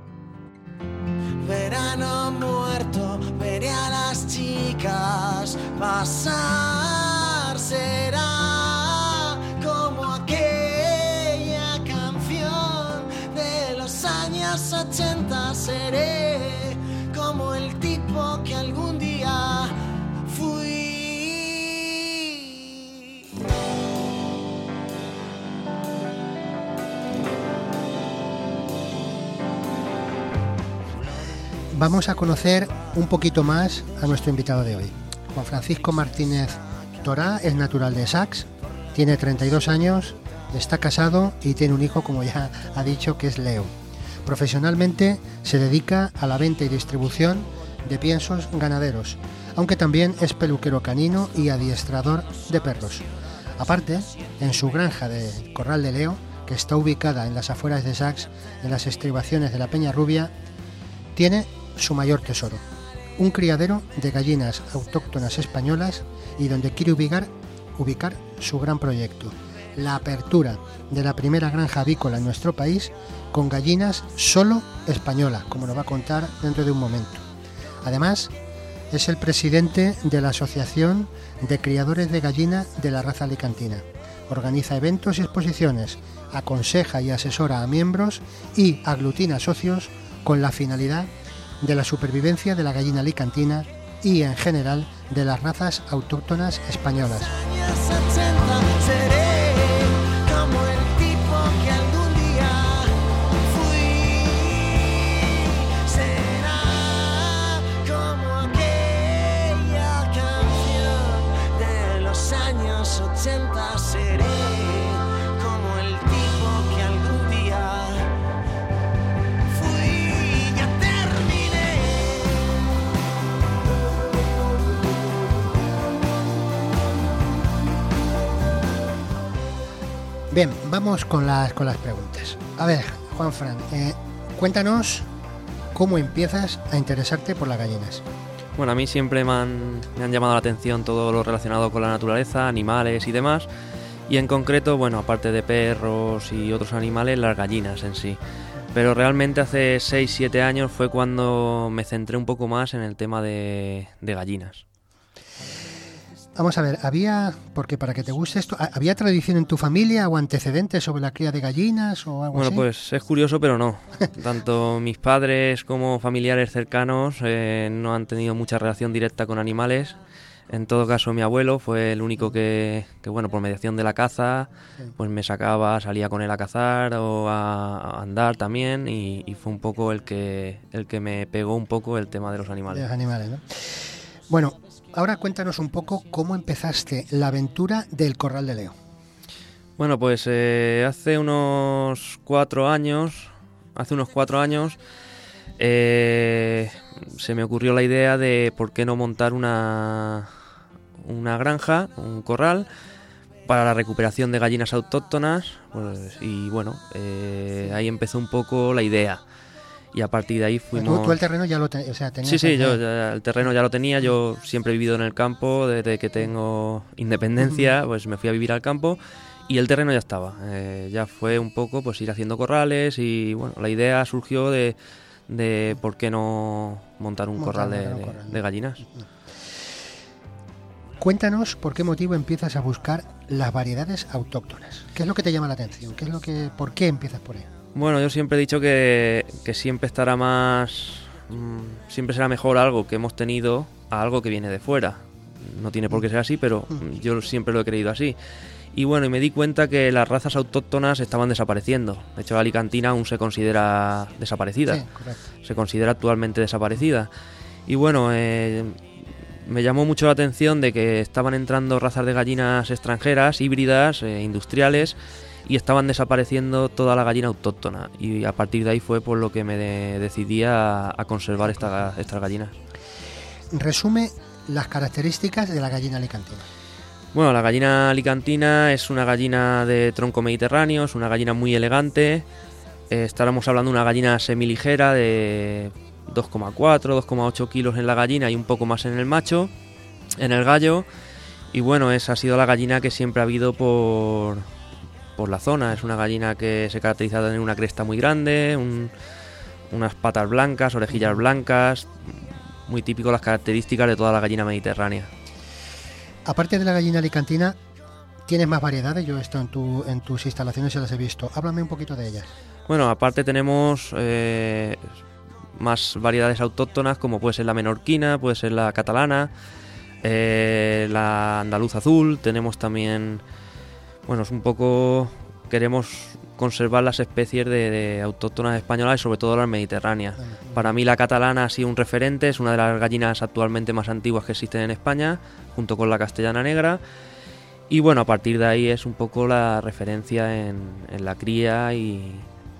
Verano muerto, veré a las chicas pasar, será como aquella canción de los años ochenta, seré como el tipo que algún día fui. Vamos a conocer un poquito más a nuestro invitado de hoy. Juan Francisco Martínez Torá es natural de Sacs, tiene treinta y dos años, está casado y tiene un hijo, como ya ha dicho, que es Leo. Profesionalmente se dedica a la venta y distribución de piensos ganaderos, aunque también es peluquero canino y adiestrador de perros. Aparte, en su granja de Corral de Leo, que está ubicada en las afueras de Sacs, en las estribaciones de la Peña Rubia, tiene su mayor tesoro, un criadero de gallinas autóctonas españolas y donde quiere ubicar, ubicar su gran proyecto, la apertura de la primera granja avícola en nuestro país con gallinas solo españolas, como nos va a contar dentro de un momento. Además, es el presidente de la Asociación de Criadores de Gallina de la Raza Alicantina. Organiza eventos y exposiciones, aconseja y asesora a miembros y aglutina socios con la finalidad de la supervivencia de la gallina alicantina y, en general, de las razas autóctonas españolas. Seré como el tipo que algún día fui. Será como aquella canción de los años ochenta. Seré como el tipo que algún día fui. Ya terminé. Bien, vamos con las, con las preguntas. A ver, Juanfran, eh, cuéntanos cómo empiezas a interesarte por las gallinas. Bueno, a mí siempre me han, me han llamado la atención todo lo relacionado con la naturaleza, animales y demás. Y en concreto, bueno, aparte de perros y otros animales, las gallinas en sí. Pero realmente hace seis siete años fue cuando me centré un poco más en el tema de, de gallinas. Vamos a ver, había, porque para que te guste esto, ¿había tradición en tu familia o antecedentes sobre la cría de gallinas o algo Bueno, así? pues es curioso, pero no. Tanto mis padres como familiares cercanos eh, no han tenido mucha relación directa con animales. En todo caso, mi abuelo fue el único que, que bueno, por mediación de la caza, pues me sacaba, salía con él a cazar o a, a andar también, y, y fue un poco el que, el que me pegó un poco el tema de los De animales. los animales, ¿no? Bueno, ahora cuéntanos un poco cómo empezaste la aventura del Corral de Leo. Bueno, pues eh, hace unos cuatro años, hace unos cuatro años, eh, se me ocurrió la idea de por qué no montar una, una granja, un corral, para la recuperación de gallinas autóctonas, pues, y bueno, eh, ahí empezó un poco la idea. Y a partir de ahí fuimos... ¿Tú, tú el terreno ya lo tenías? O sea, tenías Sí, sí, yo el... ya el terreno ya lo tenía. Yo siempre he vivido en el campo desde que tengo independencia, pues me fui a vivir al campo y el terreno ya estaba. Eh, ya fue un poco pues ir haciendo corrales y bueno, la idea surgió de, de por qué no montar un Montar corral de, un de- corral. de gallinas. Cuéntanos por qué motivo empiezas a buscar las variedades autóctonas. ¿Qué es lo que te llama la atención? ¿Qué es lo que, ¿Por qué empiezas por ahí? Bueno, yo siempre he dicho que, que siempre estará más... mmm, siempre será mejor algo que hemos tenido a algo que viene de fuera. No tiene por qué ser así, pero mm, yo siempre lo he creído así. Y bueno, y me di cuenta que las razas autóctonas estaban desapareciendo. De hecho, la alicantina aún se considera desaparecida. Sí, correcto. Se considera actualmente desaparecida. Y bueno, eh, me llamó mucho la atención de que estaban entrando razas de gallinas extranjeras, híbridas, eh, industriales, y estaban desapareciendo toda la gallina autóctona. Y a partir de ahí fue por lo que me de- decidí a, a conservar esta- estas gallinas. Resume las características de la gallina alicantina. Bueno, la gallina alicantina es una gallina de tronco mediterráneo, es una gallina muy elegante. Eh, estábamos hablando de una gallina semiligera de dos coma cuatro, dos coma ocho kilos en la gallina y un poco más en el macho, en el gallo. Y bueno, esa ha sido la gallina que siempre ha habido por, por la zona. Es una gallina que se caracteriza de tener una cresta muy grande, un- unas patas blancas, orejillas blancas, muy típico las características de toda la gallina mediterránea. Aparte de la gallina alicantina, ¿tienes más variedades? Yo he estado en, tu, en tus instalaciones y las he visto. Háblame un poquito de ellas. Bueno, aparte tenemos eh, más variedades autóctonas, como puede ser la menorquina, puede ser la catalana, eh, la andaluz azul. Tenemos también, bueno, es un poco, queremos conservar las especies de, de autóctonas españolas y sobre todo las mediterráneas. Para mí la catalana ha sido un referente, es una de las gallinas actualmente más antiguas que existen en España, junto con la castellana negra. Y bueno, a partir de ahí es un poco la referencia en, en la cría y...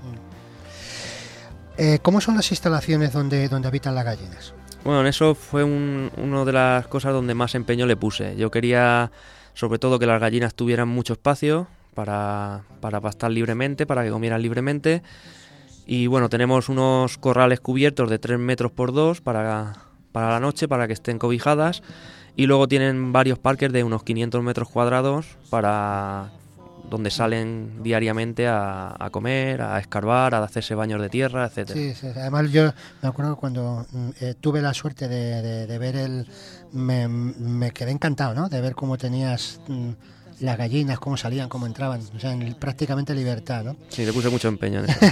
Eh, ¿Cómo son las instalaciones donde, donde habitan las gallinas? Bueno, en eso fue un, una de las cosas donde más empeño le puse. Yo quería, sobre todo, que las gallinas tuvieran mucho espacio para, para pastar libremente, para que comieran libremente. Y bueno, tenemos unos corrales cubiertos de tres metros por dos para, para la noche, para que estén cobijadas. Y luego tienen varios parques de unos quinientos metros cuadrados para donde salen diariamente a, a comer, a escarbar, a hacerse baños de tierra, etcétera. Sí, sí, además yo me acuerdo cuando mm, eh, tuve la suerte de, de- de ver el... Me, me quedé encantado, ¿no? De ver cómo tenías mm, las gallinas, cómo salían, cómo entraban, o sea, en prácticamente libertad, ¿no? Sí, le puse mucho empeño en eso.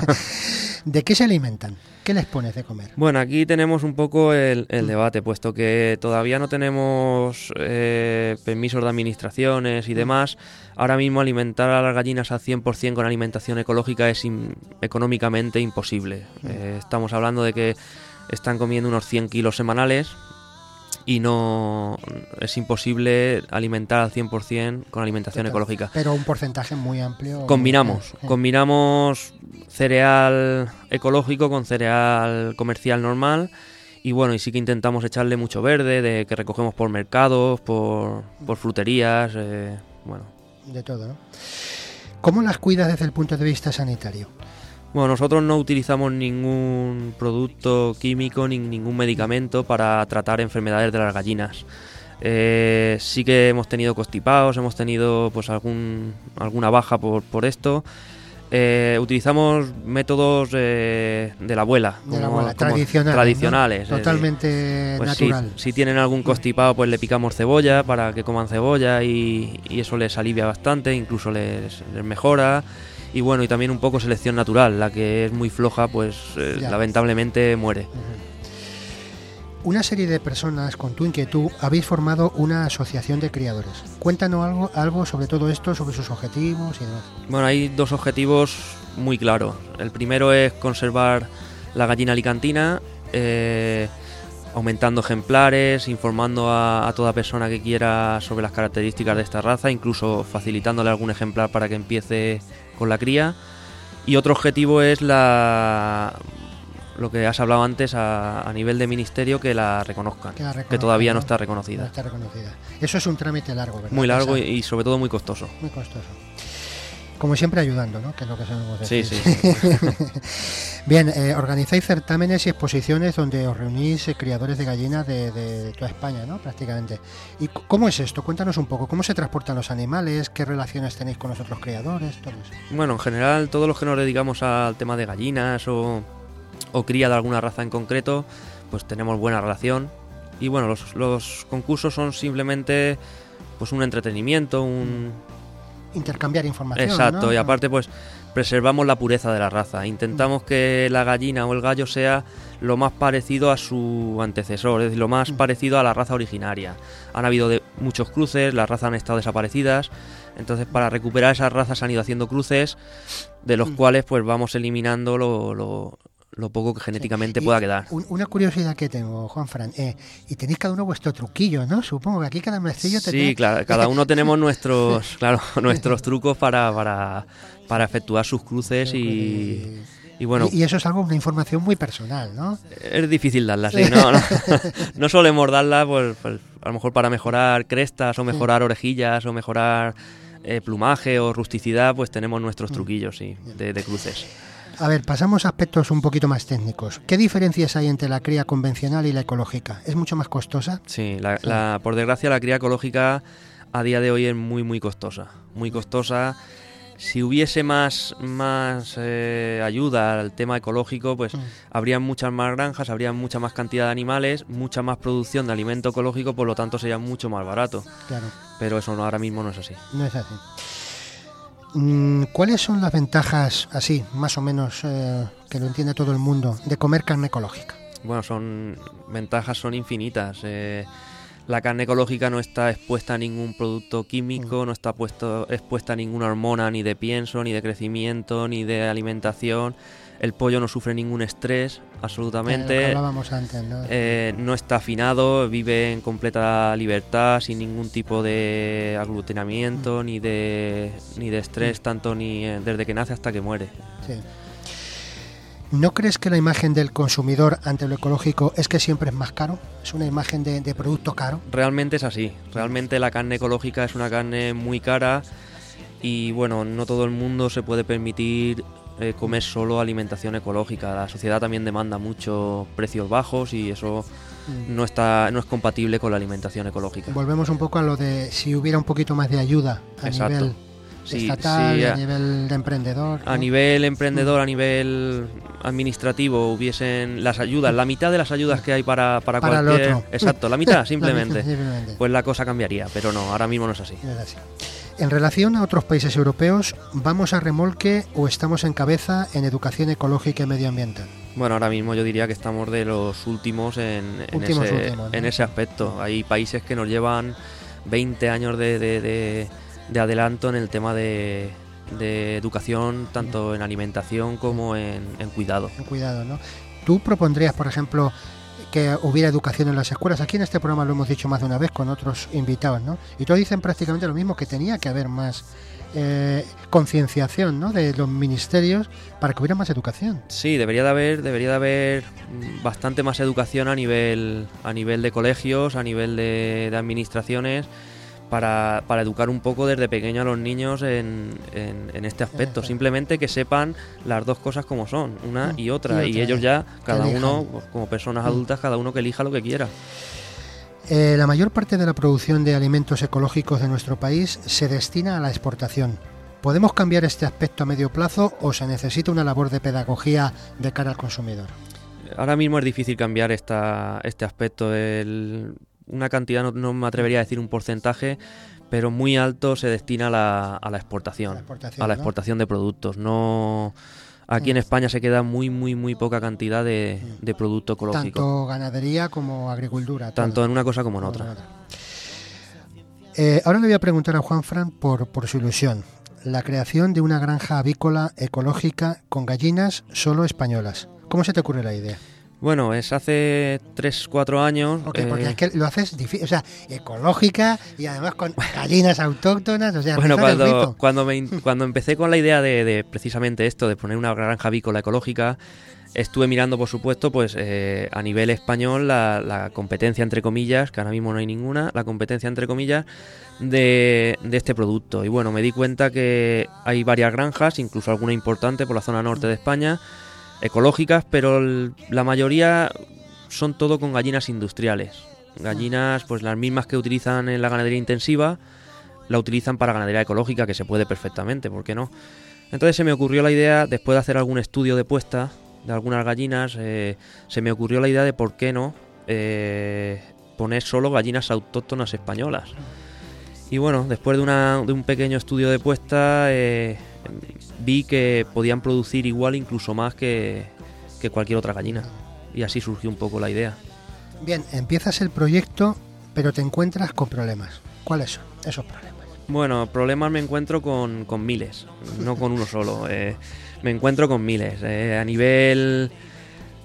¿De qué se alimentan? ¿Qué les pones de comer? Bueno, aquí tenemos un poco el, el debate, puesto que todavía no tenemos eh, permisos de administraciones y demás. Ahora mismo alimentar a las gallinas al cien por ciento con alimentación ecológica es in- económicamente imposible. Eh, estamos hablando de que están comiendo unos cien kilos semanales y no es imposible alimentar al cien por ciento con alimentación ecológica. Pero un porcentaje muy amplio. Combinamos, Eh, eh. combinamos cereal ecológico con cereal comercial normal y bueno, y sí que intentamos echarle mucho verde, de que recogemos por mercados, por, por fruterías, eh, bueno. De todo, ¿no? ¿Cómo las cuidas desde el punto de vista sanitario? Bueno, nosotros no utilizamos ningún producto químico ni ningún medicamento para tratar enfermedades de las gallinas. Eh, sí que hemos tenido constipados, hemos tenido pues algún alguna baja por, por esto. Eh, utilizamos métodos eh, de la abuela, De la como- abuela, como tradicionales, tradicionales. ¿no? es decir, Totalmente pues si, natural. si tienen algún constipado, pues le picamos cebolla para que coman cebolla y, y eso les alivia bastante, incluso les, les mejora. Y bueno, y también un poco selección natural, la que es muy floja, pues eh, Ya. lamentablemente muere. Una serie de personas con tu inquietud habéis formado una asociación de criadores. Cuéntanos algo, algo sobre todo esto, sobre sus objetivos y demás. Bueno, hay dos objetivos muy claros. El primero es conservar la gallina alicantina, eh, aumentando ejemplares, informando a, a toda persona que quiera sobre las características de esta raza, incluso facilitándole algún ejemplar para que empiece con la cría. Y otro objetivo es la lo que has hablado antes a, a nivel de ministerio, que la reconozcan, Que la que reconozcan, todavía ¿no? no está No reconocida. está reconocida. Eso es un trámite largo, ¿verdad? Muy largo y, Pesado, y sobre todo muy costoso. muy costoso. Como siempre ayudando, ¿no? Que es lo que sabemos Sí, decir. sí. Bien, eh, organizáis certámenes y exposiciones donde os reunís eh, criadores de gallinas de, de- de toda España, ¿no? Prácticamente. ¿Y c- cómo es esto? Cuéntanos un poco. ¿Cómo se transportan los animales? ¿Qué relaciones tenéis con los otros criadores? Todo eso. Bueno, en general, todos los que nos dedicamos al tema de gallinas o, o cría de alguna raza en concreto, pues tenemos buena relación. Y bueno, los, los concursos son simplemente pues un entretenimiento, un... Intercambiar información, Exacto, ¿no? y aparte pues preservamos la pureza de la raza. Intentamos que la gallina o el gallo sea lo más parecido a su antecesor, es decir, lo más Mm. parecido a la raza originaria. Han habido de muchos cruces, las razas han estado desaparecidas, entonces para recuperar esas razas han ido haciendo cruces, de los Mm. cuales pues vamos eliminando lo, lo- lo poco que genéticamente Y pueda quedar. un- una curiosidad que tengo, Juanfran, eh, y tenéis cada uno vuestro truquillo, ¿no? Supongo que aquí cada maestrillo te Sí, claro, cada uno tenemos nuestros, claro, nuestros trucos para, para, para efectuar sus cruces y, y bueno, y, y eso es algo, una información muy personal, ¿no? es difícil darla, sí, no, no, no solemos darla, pues, pues, a lo mejor para mejorar crestas o mejorar orejillas o mejorar eh, plumaje o rusticidad, pues tenemos nuestros truquillos, sí, de, de cruces. A ver, pasamos a aspectos un poquito más técnicos. ¿Qué diferencias hay entre la cría convencional y la ecológica? ¿Es mucho más costosa? Sí, la, la- por desgracia la cría ecológica a día de hoy es muy muy costosa, muy costosa. Si hubiese más, más eh, ayuda al tema ecológico, pues Mm. habría muchas más granjas, habría mucha más cantidad de animales, mucha más producción de alimento ecológico, por lo tanto sería mucho más barato. Claro, Pero eso no, ahora mismo no es así. no es así. Mm, ¿Cuáles son las ventajas, así, más o menos, eh, que lo entiende todo el mundo, de comer carne ecológica? Bueno, son ventajas son infinitas. Eh, la carne ecológica no está expuesta a ningún producto químico, no está puesto, expuesta a ninguna hormona ni de pienso, ni de crecimiento, ni de alimentación. El pollo no sufre ningún estrés, Eh, lo que absolutamente. hablábamos antes, ¿no? Eh, no está afinado, vive en completa libertad, sin ningún tipo de aglutinamiento, ni de ni de estrés, tanto ni eh, desde que nace hasta que muere. Sí. ¿No crees que la imagen del consumidor ante lo ecológico es que siempre es más caro? ¿Es una imagen de, de producto caro? Realmente es así. Realmente la carne ecológica es una carne muy cara y bueno, no todo el mundo se puede permitir eh, comer solo alimentación ecológica. La sociedad también demanda mucho precios bajos y eso no está no es compatible con la alimentación ecológica. Volvemos un poco a lo de si hubiera un poquito más de ayuda a Exacto. nivel Sí, estatal, sí, a a- nivel de emprendedor. A ¿no? nivel emprendedor, a nivel administrativo, hubiesen las ayudas, la mitad de las ayudas que hay para, para, Para el cualquier... otro. Exacto, la mitad La simplemente. mitad, simplemente. Pues la cosa cambiaría, pero no, ahora mismo no es así. No es así. En relación a otros países europeos, ¿vamos a remolque o estamos en cabeza en educación ecológica y medioambiental? Bueno, ahora mismo yo diría que estamos de los últimos en, en Últimos, ese, últimos, ¿no? en ese aspecto. Hay países que nos llevan veinte años de, de, de- de adelanto en el tema de, de educación, tanto en alimentación como en, en cuidado. Ten cuidado, ¿no? ¿Tú propondrías, por ejemplo, que hubiera educación en las escuelas? Aquí en este programa lo hemos dicho más de una vez con otros invitados, ¿no? Y todos dicen prácticamente lo mismo, que tenía que haber más eh, concienciación, ¿no?, de los ministerios para que hubiera más educación. Sí, debería de haber, debería de haber mm, bastante más educación a nivel, a nivel de colegios, a nivel de, de administraciones, para, para educar un poco desde pequeño a los niños en, en, en este aspecto. Eso. Simplemente que sepan las dos cosas como son, una Mm, y otra, y y, otra, ellos ya, cada elijan. uno, pues, como personas Mm. adultas, cada uno que elija lo que quiera. Eh, la mayor parte de la producción de alimentos ecológicos de nuestro país se destina a la exportación. ¿Podemos cambiar este aspecto a medio plazo o se necesita una labor de pedagogía de cara al consumidor? Ahora mismo es difícil cambiar esta, este aspecto. El- una cantidad, no, no me atrevería a decir un porcentaje, pero muy alto se destina a la, a la exportación, A la exportación, a la ¿no? exportación de productos. No, aquí en Mm. España se queda muy, muy, muy poca cantidad de, de producto ecológico, Tanto ganadería como agricultura. todo. tanto en una cosa como en Como otra. en otra. Eh, ahora le voy a preguntar a Juanfran por, por su ilusión. La creación de una granja avícola ecológica con gallinas solo españolas. ¿Cómo se te ocurre la idea? Bueno, es hace tres cuatro años. Porque, porque eh, es que lo haces difícil, o sea, ecológica y además con gallinas autóctonas, o sea, Bueno, rizar el cuando, rizo. cuando, me, in- cuando empecé con la idea de, de precisamente esto, de poner una granja avícola ecológica, estuve mirando, por supuesto, pues eh, a nivel español la, la competencia, entre comillas, que ahora mismo no hay ninguna, la competencia, entre comillas, de, de este producto. Y bueno, me di cuenta que hay varias granjas, incluso alguna importante por la zona norte de España, ecológicas, pero el- la mayoría son todo con gallinas industriales. Gallinas, pues las mismas que utilizan en la ganadería intensiva, la utilizan para ganadería ecológica, que se puede perfectamente, ¿por qué no? Entonces se me ocurrió la idea, después de hacer algún estudio de puesta de algunas gallinas, eh, se me ocurrió la idea de por qué no eh, poner solo gallinas autóctonas españolas. Y bueno, después de, una, de un pequeño estudio de puesta, eh, vi que podían producir igual, incluso más que, que cualquier otra gallina. Y así surgió un poco la idea. Bien, empiezas el proyecto, pero te encuentras con problemas. ¿Cuáles son esos problemas? Bueno, problemas me encuentro con, con miles, no con uno solo. Eh, me encuentro con miles. Eh, a nivel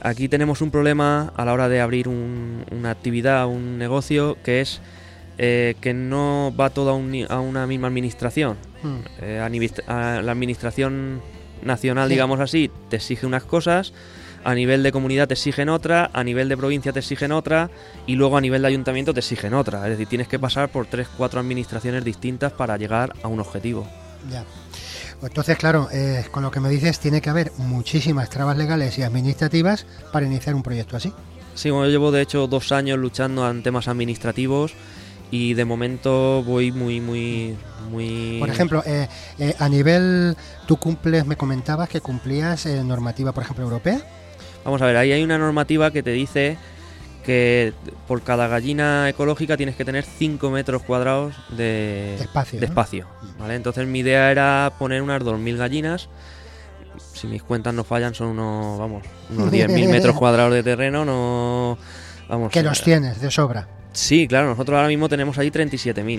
aquí tenemos un problema a la hora de abrir un- una actividad, un negocio, que es eh, que no va todo a, un ni- a una misma administración. Mm. Eh, a nivel- a la administración nacional, Sí. digamos así, te exige unas cosas, a nivel de comunidad te exigen otra, a nivel de provincia te exigen otra y luego a nivel de ayuntamiento te exigen otra. Es decir, tienes que pasar por tres, cuatro administraciones distintas para llegar a un objetivo. Ya. Entonces, claro, eh, con lo que me dices, tiene que haber muchísimas trabas legales y administrativas para iniciar un proyecto así. Sí, bueno, yo llevo de hecho dos años luchando en temas administrativos y de momento voy muy, muy, muy... Por ejemplo, eh, eh, a nivel, tú cumples, me comentabas que cumplías eh, normativa, por ejemplo, europea. Vamos a ver, ahí hay una normativa que te dice que por cada gallina ecológica tienes que tener cinco metros cuadrados de, De espacio, de ¿no? espacio, ¿vale? Entonces mi idea era poner unas dos mil gallinas. Si mis cuentas no fallan, son unos, vamos, unos diez mil metros cuadrados de terreno, no... Vamos, Que los eh, tienes de sobra. Sí, claro, nosotros ahora mismo tenemos ahí treinta y siete mil.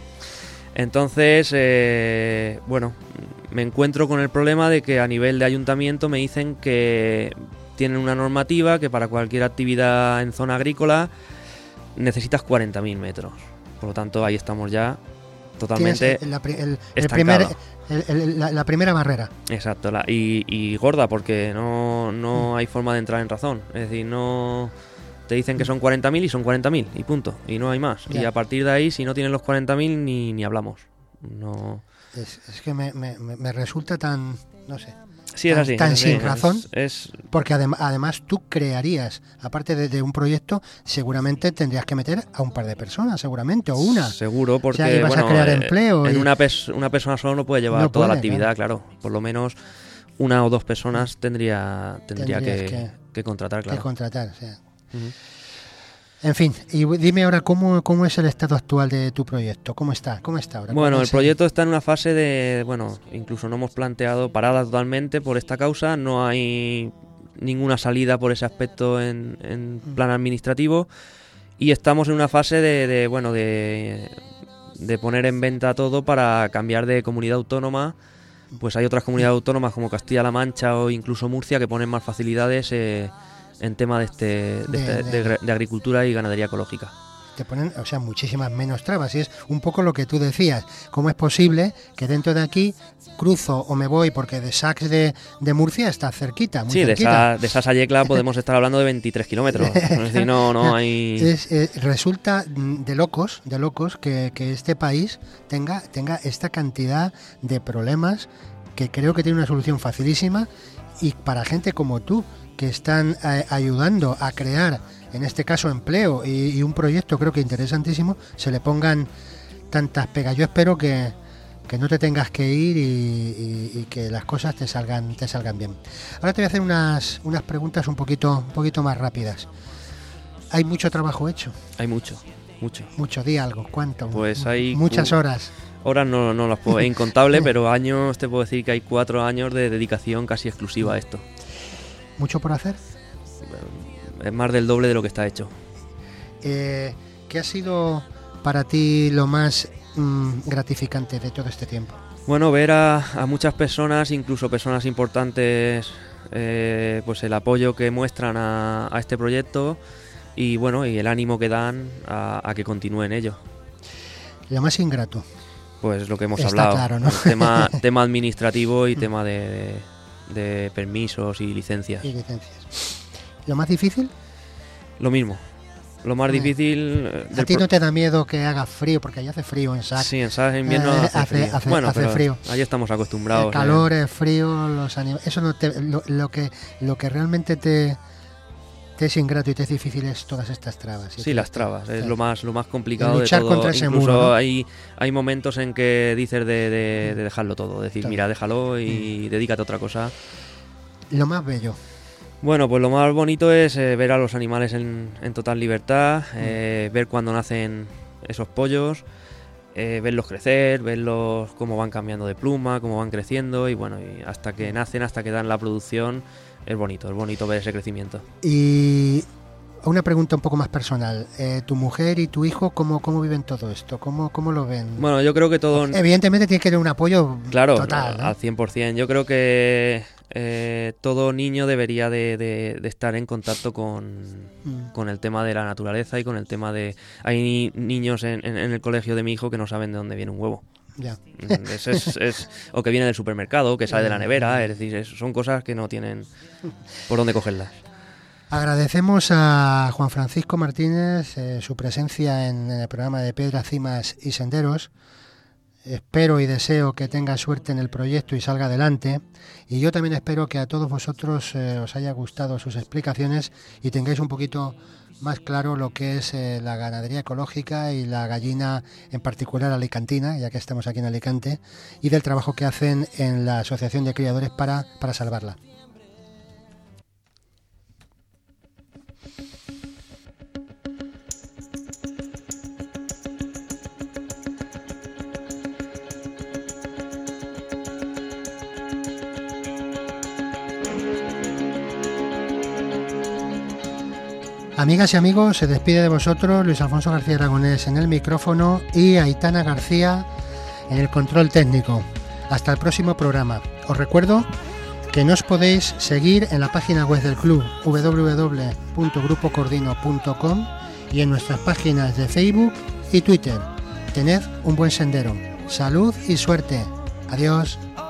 Entonces, eh, bueno, me encuentro con el problema de que a nivel de ayuntamiento me dicen que tienen una normativa que para cualquier actividad en zona agrícola necesitas cuarenta mil metros. Por lo tanto, ahí estamos ya totalmente... Tienes el- la, pri- el- el estancado. primer, el- el- la, la primera barrera. Exacto, la- y, y gorda porque no, no hay forma de entrar en razón. Es decir, no... Te dicen que son cuarenta mil y son cuarenta mil y punto. Y no hay más. Ya. Y a partir de ahí, si no tienes los cuarenta mil, ni, ni hablamos. No... Es, es que me, me- me- me resulta tan, no sé, Sí, es Tan- así. tan es así, sin es- razón. Es, porque adem- además tú crearías, aparte de, de un proyecto, seguramente tendrías que meter a un par de personas, seguramente, o una. seguro porque O sea, y vas a bueno, crear eh, empleo en y- una, pers- una persona solo no puede llevar No toda la puede, actividad, claro. Por lo menos una o dos personas tendría tendría que, Tendrías que- que contratar, que claro. contratar. O sea. Ujú. En fin, y dime ahora cómo, cómo es el estado actual de tu proyecto, cómo está, cómo está ahora. Bueno, ¿Cuál el es proyecto está en una fase de, bueno, incluso no hemos planteado parada totalmente por esta causa, no hay ninguna salida por ese aspecto en, en plan administrativo y estamos en una fase de, de, bueno, de, de poner en venta todo para cambiar de comunidad autónoma. Pues hay otras comunidades autónomas como Castilla-La Mancha o incluso Murcia que ponen más facilidades eh, en tema de, este, de, De- este- de- de gra- de agricultura y ganadería ecológica. Te ponen, o sea, muchísimas menos trabas. Y es un poco lo que tú decías. ¿Cómo es posible que dentro de aquí cruzo o me voy porque de Sax de, de Murcia está cerquita, muy Sí, de cerquita? esa, de esa Sayecla podemos estar hablando de veintitrés kilómetros. Es decir, no, no hay... Es, eh, resulta mm, de locos, de locos que, que este país tenga, tenga esta cantidad de problemas que creo que tiene una solución facilísima y para gente como tú que están eh, ayudando a crear, en este caso, empleo y, y un proyecto creo que interesantísimo, se le pongan tantas pegas. Yo espero que, que no te tengas que ir y, y- y que las cosas te salgan, te salgan bien. Ahora te voy a hacer unas, unas preguntas un poquito, un poquito más rápidas. Hay mucho trabajo hecho, Hay mucho, mucho. mucho, di algo, ¿cuánto? Pues hay Muchas cu- horas. Horas no, no las puedo, es incontable, pero años te puedo decir que hay cuatro años de dedicación casi exclusiva a esto. ¿Mucho por hacer? Es más del doble de lo que está hecho. Eh, ¿Qué ha sido para ti lo más mm, gratificante de todo este tiempo? Bueno, ver a, a muchas personas, incluso personas importantes, eh, pues el apoyo que muestran a, a este proyecto y bueno, y el ánimo que dan a, a que continúe en ello. Lo más ingrato. Pues lo que hemos Está hablado, claro, ¿no? tema, tema administrativo y tema de, de, de permisos y licencias. Y licencias. ¿Lo más difícil? Lo mismo, lo más Eh, difícil... eh, ¿A del ti pro- no te da miedo que haga frío? Porque allá hace frío en Sac. Sí, en Sax en invierno Eh, hace, hace- frío. hace- bueno, hace pero frío. ahí estamos acostumbrados. El ¿eh? calor, el frío, los animales. Eso no te, lo, lo que lo que realmente te, te es ingrato y te es difícil es todas estas trabas. Y Sí, te- las trabas, es sí. lo más lo más complicado El luchar de todo. contra ese Incluso muro, ¿no? hay, hay momentos en que dices de, de- de dejarlo todo, decir, Claro. mira, déjalo y dedícate a otra cosa. Lo más bello. Bueno, pues lo más bonito es eh, ver a los animales en, en total libertad, eh, ver cuando nacen esos pollos, eh, verlos crecer, verlos cómo van cambiando de pluma, cómo van creciendo y bueno, y hasta que nacen, hasta que dan la producción, es bonito, es bonito ver ese crecimiento. Y una pregunta un poco más personal. Eh, ¿Tu mujer y tu hijo cómo, cómo viven todo esto? ¿Cómo, cómo lo ven? Bueno, yo creo que todo... Evidentemente tiene que tener un apoyo Claro, total, ¿no? al cien por ciento. Yo creo que eh, todo niño debería de, de, de estar en contacto con, Mm. con el tema de la naturaleza y con el tema de... Hay ni- niños en, en, en el colegio de mi hijo que no saben de dónde viene un huevo. Ya. Es- es- es- o que viene del supermercado, que sale de la nevera, es decir, es- son cosas que no tienen por dónde cogerlas. Agradecemos a Juan Francisco Martínez eh, su presencia en, en el programa de Piedras, Cimas y Senderos. Espero y deseo que tenga suerte en el proyecto y salga adelante. Y yo también espero que a todos vosotros eh, os haya gustado sus explicaciones y tengáis un poquito más claro lo que es eh, la ganadería ecológica y la gallina, en particular alicantina, ya que estamos aquí en Alicante, y del trabajo que hacen en la Asociación de Criadores para, para salvarla. Amigas y amigos, se despide de vosotros Luis Alfonso García Aragonés en el micrófono y Aitana García en el control técnico. Hasta el próximo programa. Os recuerdo que nos podéis seguir en la página web del club doble u doble u doble u punto grupo cordino punto com y en nuestras páginas de Facebook y Twitter. Tened un buen sendero. Salud y suerte. Adiós.